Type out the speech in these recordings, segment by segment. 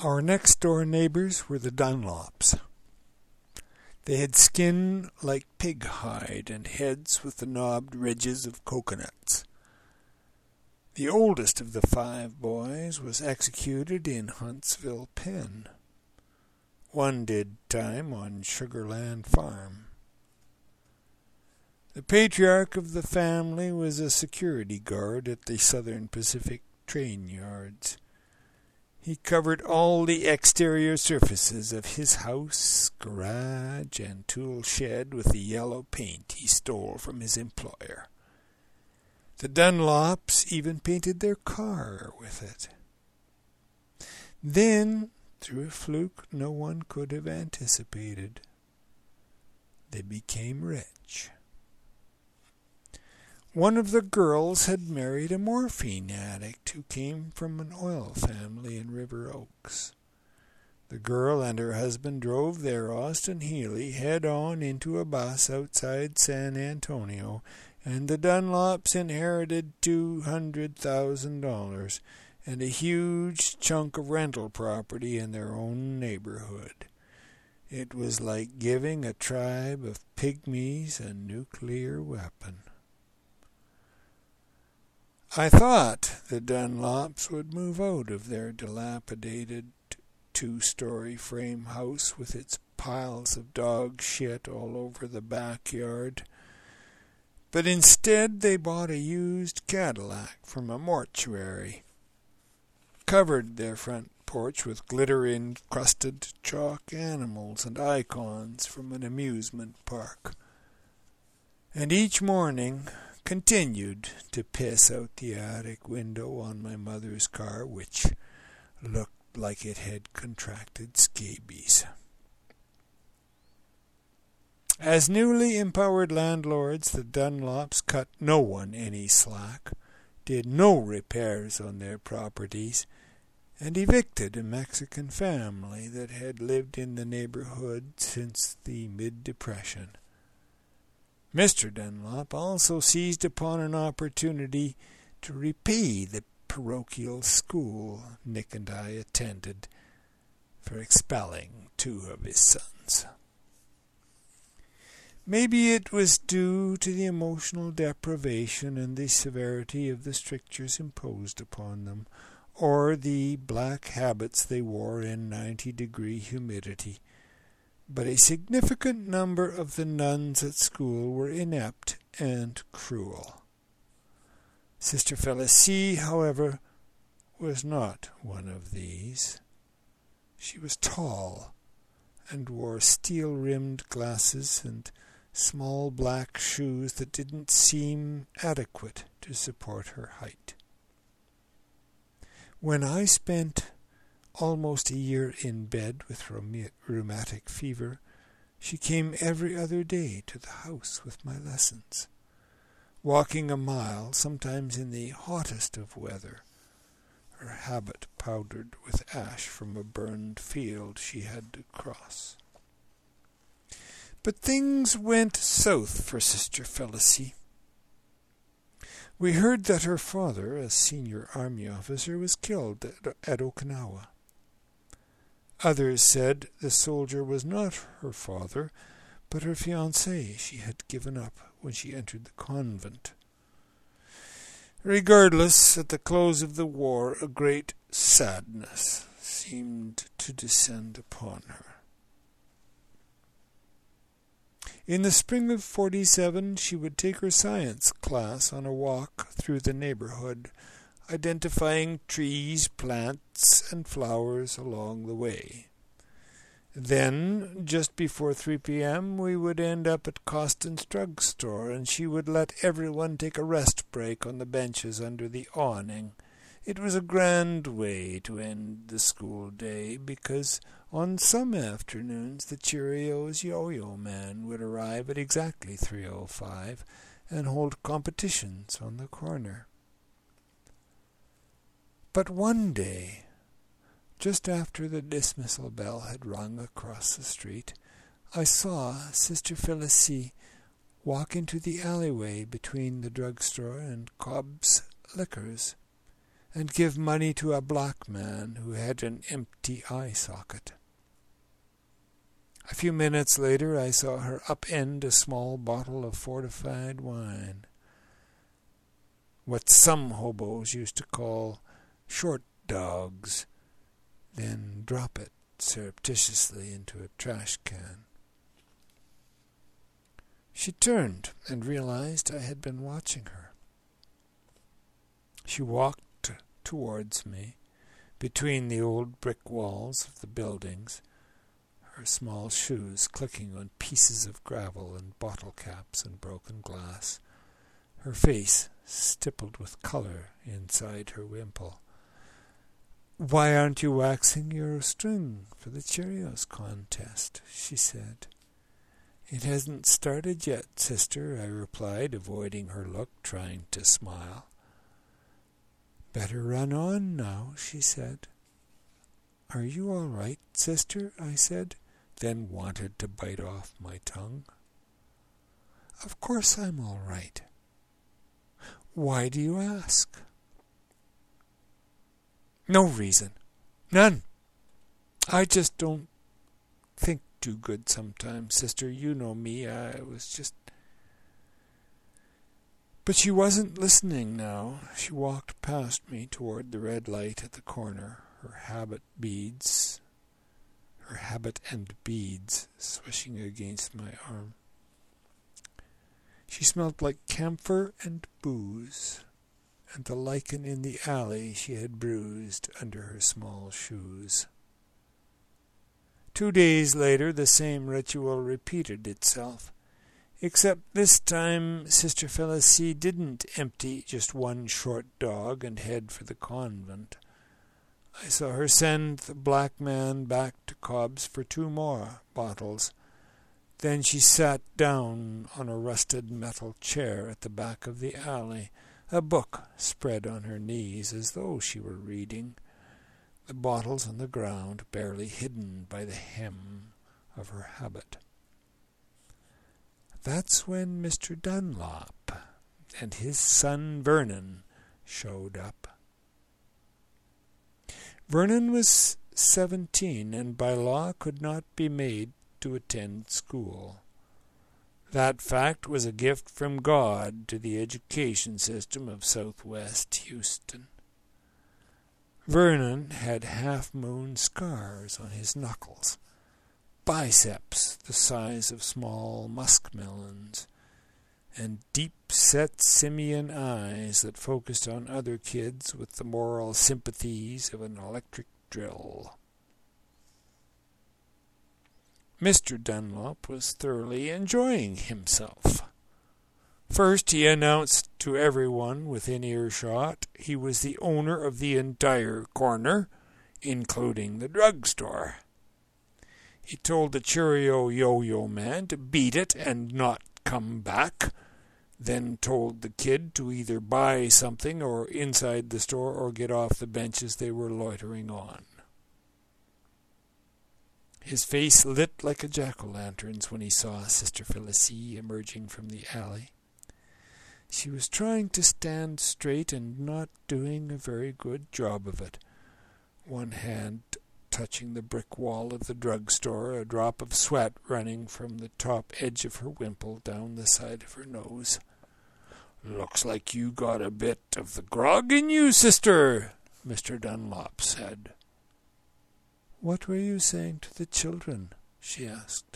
Our next-door neighbors were the Dunlops. They had skin like pig hide and heads with the knobbed ridges of coconuts. The oldest of the 5 boys was executed in Huntsville Pen. One did time on Sugarland Farm. The patriarch of the family was a security guard at the Southern Pacific train yards. He covered all the exterior surfaces of his house, garage, and tool shed with the yellow paint he stole from his employer. The Dunlops even painted their car with it. Then, through a fluke no one could have anticipated, they became rich. One of the girls had married a morphine addict who came from an oil family in River Oaks. The girl and her husband drove their Austin Healey head-on into a bus outside San Antonio, and the Dunlops inherited $200,000 and a huge chunk of rental property in their own neighborhood. It was like giving a tribe of pygmies a nuclear weapon. I thought the Dunlops would move out of their dilapidated 2-story frame house with its piles of dog shit all over the backyard. But instead they bought a used Cadillac from a mortuary, covered their front porch with glitter-encrusted chalk animals and icons from an amusement park, and each morning continued to piss out the attic window on my mother's car, which looked like it had contracted scabies. As newly empowered landlords, the Dunlops cut no one any slack, did no repairs on their properties, and evicted a Mexican family that had lived in the neighborhood since the mid-Depression. Mr. Dunlop also seized upon an opportunity to repay the parochial school Nick and I attended for expelling 2 of his sons. Maybe it was due to the emotional deprivation and the severity of the strictures imposed upon them, or the black habits they wore in 90-degree humidity, but a significant number of the nuns at school were inept and cruel. Sister Felicie, however, was not one of these. She was tall and wore steel-rimmed glasses and small black shoes that didn't seem adequate to support her height. When I spent almost a year in bed with rheumatic fever, she came every other day to the house with my lessons, walking a mile, sometimes in the hottest of weather, her habit powdered with ash from a burned field she had to cross. But things went south for Sister Felicie. We heard that her father, a senior army officer, was killed at Okinawa. Others said the soldier was not her father, but her fiancé she had given up when she entered the convent. Regardless, at the close of the war, a great sadness seemed to descend upon her. In the spring of 47, she would take her science class on a walk through the neighborhood, identifying trees, plants, and flowers along the way. Then, just before 3 p.m., we would end up at Costin's drugstore, and she would let everyone take a rest break on the benches under the awning. It was a grand way to end the school day, because on some afternoons the Cheerios Yo-Yo Man would arrive at exactly 3:05 and hold competitions on the corner. But one day, just after the dismissal bell had rung across the street, I saw Sister Felicie walk into the alleyway between the drugstore and Cobb's Liquors, and give money to a black man who had an empty eye socket. A few minutes later I saw her upend a small bottle of fortified wine, what some hobos used to call short dogs, then drop it surreptitiously into a trash can. She turned and realized I had been watching her. She walked towards me, between the old brick walls of the buildings, her small shoes clicking on pieces of gravel and bottle caps and broken glass, her face stippled with colour inside her wimple. "Why aren't you waxing your string for the Cheerios contest?" she said. "It hasn't started yet, sister," I replied, avoiding her look, trying to smile. "Better run on now," she said. "Are you all right, sister?" I said, then wanted to bite off my tongue. "Of course I'm all right." "Why do you ask?" "No reason. None. I just don't think too good sometimes, sister. You know me. I was just..." But she wasn't listening now. She walked past me toward the red light at the corner, her habit and beads swishing against my arm. She smelled like camphor and booze, and the lichen in the alley she had bruised under her small shoes. 2 days later the same ritual repeated itself, except this time Sister Felicie didn't empty just one short dog and head for the convent. I saw her send the black man back to Cobb's for 2 more bottles. Then she sat down on a rusted metal chair at the back of the alley, a book spread on her knees as though she were reading, the bottles on the ground barely hidden by the hem of her habit. That's when Mr. Dunlop and his son Vernon showed up. Vernon was 17 and by law could not be made to attend school. That fact was a gift from God to the education system of Southwest Houston. Vernon had half-moon scars on his knuckles, biceps the size of small muskmelons, and deep-set simian eyes that focused on other kids with the moral sympathies of an electric drill. Mr. Dunlop was thoroughly enjoying himself. First, he announced to everyone within earshot he was the owner of the entire corner, including the drugstore. He told the Cheerio yo-yo man to beat it and not come back, then told the kid to either buy something or inside the store or get off the benches they were loitering on. His face lit like a jack-o'-lantern's when he saw Sister Felicie emerging from the alley. She was trying to stand straight and not doing a very good job of it, one hand touching the brick wall of the drugstore, a drop of sweat running from the top edge of her wimple down the side of her nose. "Looks like you got a bit of the grog in you, sister," Mr. Dunlop said. "What were you saying to the children?" she asked.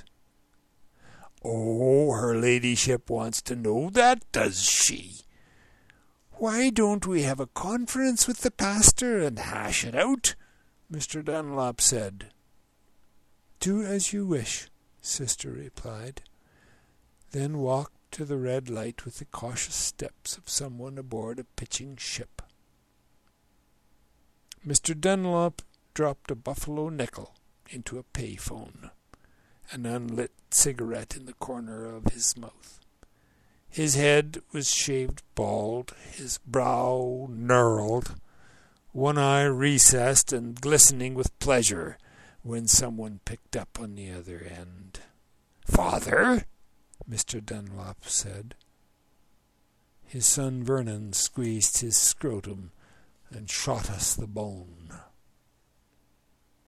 "Oh, her ladyship wants to know that, does she? Why don't we have a conference with the pastor and hash it out?" Mr. Dunlop said. "Do as you wish," Sister replied, then walked to the red light with the cautious steps of someone aboard a pitching ship. Mr. Dunlop dropped a buffalo nickel into a payphone, an unlit cigarette in the corner of his mouth. His head was shaved bald, his brow knurled, one eye recessed and glistening with pleasure when someone picked up on the other end. "Father?" Mr. Dunlop said. His son Vernon squeezed his scrotum and shot us the bones.